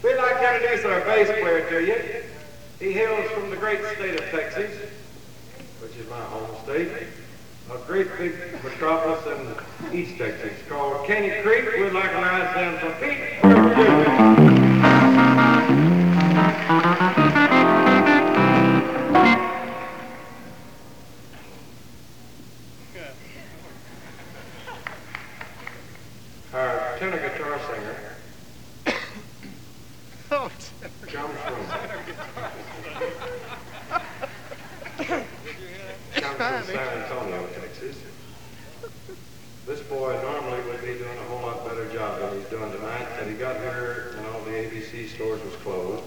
We'd like to introduce our bass player to you. He hails from the great state of Texas, which is my home state, a great big metropolis in East Texas called Caney Creek. We'd like a nice hand for Pete Jr. Our tenor guitar singer comes from San Antonio, Texas. This boy normally would be doing a whole lot better job than he's doing tonight, but he got here and all the ABC stores was closed.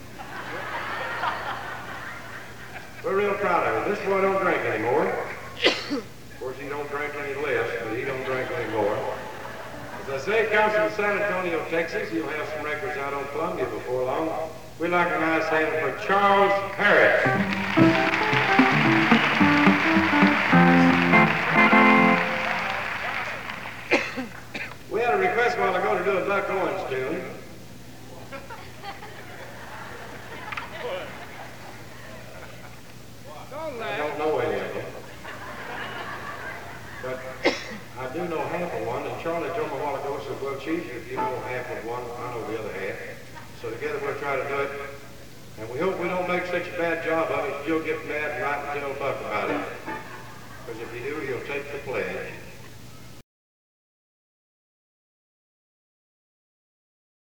We're real proud of him. This boy don't drink anymore. Of course, he don't drink any less, but he don't drink anymore. As I say, he comes from San Antonio, Texas. He'll have some records out on Columbia before long. We'd like a nice hand for Charles Harris. We had a request a while ago to do a Buck Owens tune. I don't know any of them. But I do know half of one, and Charlie told me a while ago, said, well, Chief, if you know half of one, I know the other half. So together we'll try to do it. And we hope we don't make such a bad job of it, you'll get mad and write and tell Buck about it. Because if you do, he'll take the pledge.